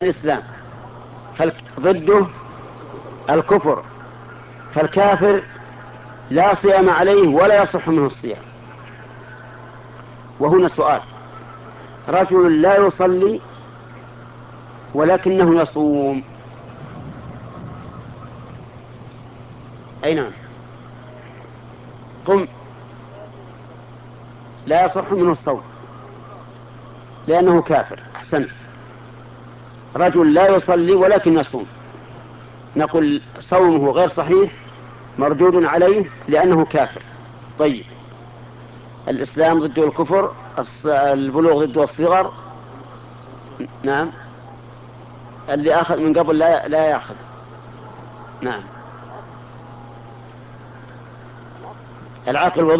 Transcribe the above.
الإسلام ضده الكفر، فالكافر لا صيام عليه ولا يصح منه الصيام. وهنا سؤال: رجل لا يصلي ولكنه يصوم، أي نعم، قم، لا يصح منه الصوم لأنه كافر. أحسنت. رجل لا يصلي ولكن يصوم، نقول صومه غير صحيح، مردود عليه لأنه كافر. طيب، الإسلام ضد الكفر، البلوغ ضد الصغر. نعم، اللي أخذ من قبل لا يأخذ. نعم، العقل